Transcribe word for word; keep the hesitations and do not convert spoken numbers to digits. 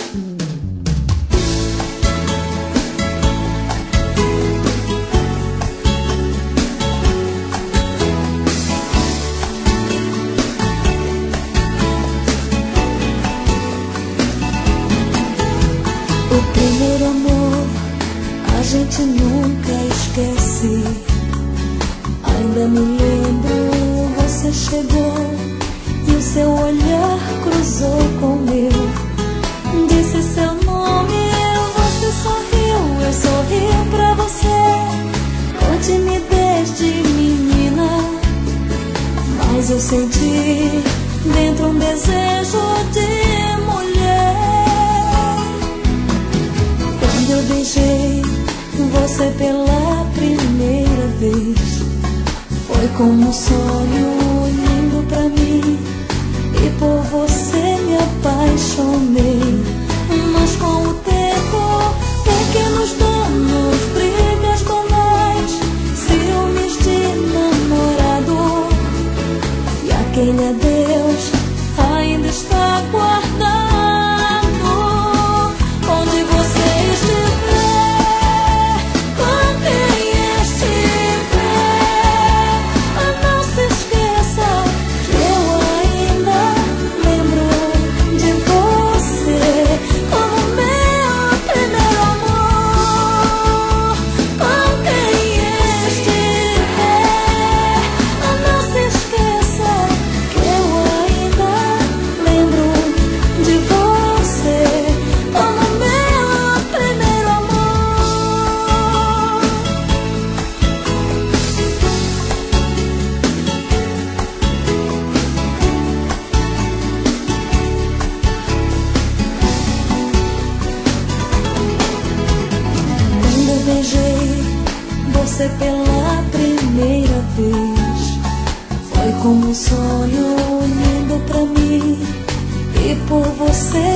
O primeiro amor a gente nunca esquece. Ainda me lembro, você chegou e o seu olhar cruzou com o meu. Disse seu nome, você sorriu, eu sorri pra você. Com timidez de menina, mas eu senti dentro um desejo de mulher. Quando eu beijei você pela primeira vez, foi como um sonho lindo pra mim, e por você me apaixonei. Mas com o tempo, pequenos danos, brigas banais, ciúmes de namorado, e aquele adeus ainda está guardado. Onde você estiver, com quem estiver, não se esqueça que eu ainda lembro de você como meu primeiro amor. Com quem estiver, não se esqueça que eu ainda lembro de você como meu primeiro amor. Quando eu beijei você pela primeira vez, foi como um sonho lindo pra mim, e por você